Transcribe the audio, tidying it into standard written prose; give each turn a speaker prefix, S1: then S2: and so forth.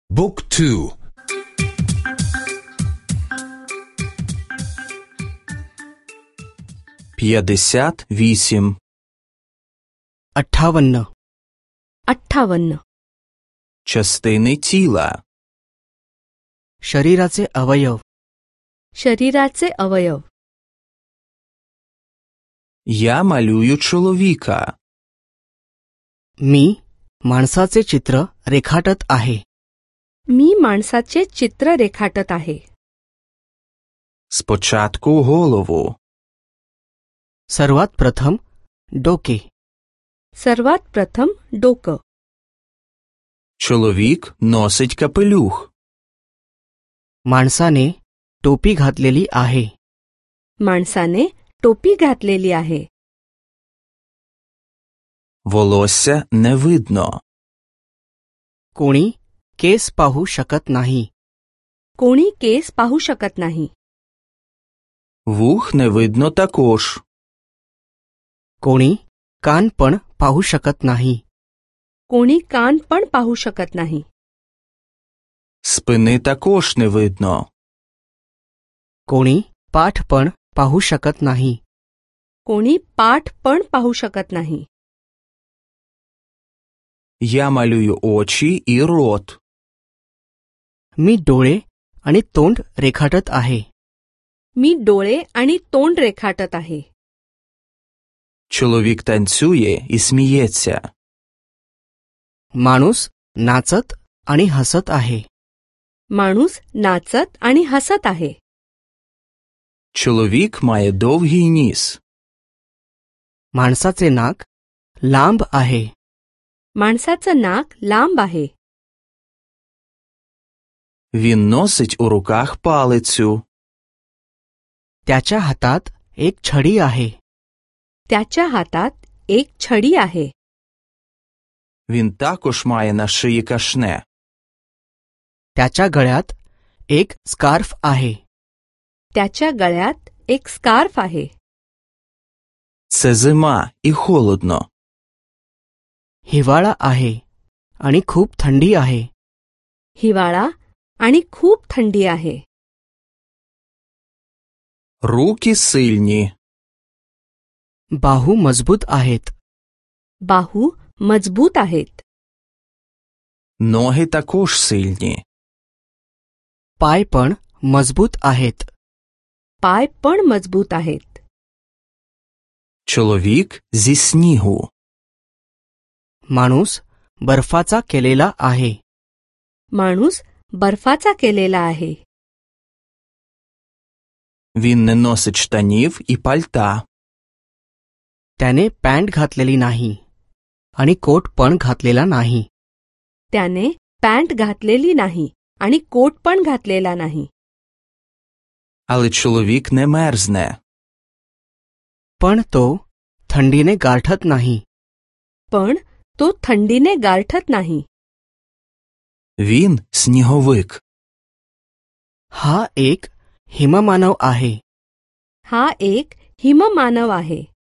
S1: Book 2.
S2: 58.
S3: 58.
S4: 58.
S2: Частини тіла.
S3: शरीराचे अवयव.
S4: शरीराचे अवयव.
S2: Я малюю чоловіка.
S3: मी माणसाचे चित्र रेखाटत आहे.
S4: मी माणसाचे चित्र रेखाटत आहे.
S2: Спочатку голову.
S3: सर्वात प्रथम डोके.
S4: सर्वात प्रथम डोकं.
S2: Чоловік носить капелюх.
S3: माणसाने टोपी घातलेली आहे.
S4: माणसाने टोपी घातलेली आहे.
S2: Волосся не видно.
S3: कोणी केस पाहू शकत नाही.
S4: कोणी केस पाहू शकत नाही.
S2: Вух не видно також.
S3: कोणी कान पण पाहू शकत नाही.
S4: कोणी कान पण पाहू शकत नाही.
S2: Спини також не видно.
S3: कोणी पाठ पण पाहू शकत नाही.
S4: कोणी पाठ पण पाहू शकत नाही.
S2: Я малюю очі і рот.
S3: मी डोळे आणि तोंड रेखाटत आहे.
S4: मी डोळे आणि तोंड रेखाटत आहे.
S2: Чоловік танцює і сміється.
S3: माणूस नाचत आणि हसत आहे.
S4: माणूस नाचत आणि हसत आहे.
S2: Чоловік має довгий ніс.
S3: माणसाचे नाक लांब आहे.
S4: माणसाचं नाक लांब आहे.
S2: Він носить у руках палицю.
S3: त्याच्या हातात एक छडी आहे.
S4: त्याच्या हातात एक छडी आहे.
S2: Він також має на шиї кашне.
S3: त्याच्या गळ्यात एक स्कार्फ आहे.
S4: त्याच्या गळ्यात एक स्कार्फ आहे.
S2: Це зима і холодно.
S3: हिवाळा आहे आणि खूप थंडी आहे.
S4: हिवाळा आणि खूप थंडी आहे.
S2: Руки сильні.
S3: बाहू मजबूत आहेत.
S4: बाहू मजबूत आहेत.
S2: Ноги також сильні.
S3: पाय पण मजबूत आहेत.
S4: पाय पण मजबूत आहेत.
S2: Чоловік зі снігу.
S3: माणूस बर्फाचा केलेला आहे.
S4: माणूस बर्फाचा केलेला आहे.
S2: Він не носить штанів і пальта.
S3: त्याने पॅन्ट घातलेली नाही आणि कोट पण घातलेला नाही.
S4: त्याने पॅन्ट घातलेली नाही आणि कोट पण घातलेला नाही.
S2: Але чоловік не мерзне.
S3: पण तो थंडीने गारठत नाही.
S4: पण तो थंडीने गारठत नाही.
S2: Він сніговик.
S3: हा एक हिममानव आहे.
S4: हा एक हिममानव आहे.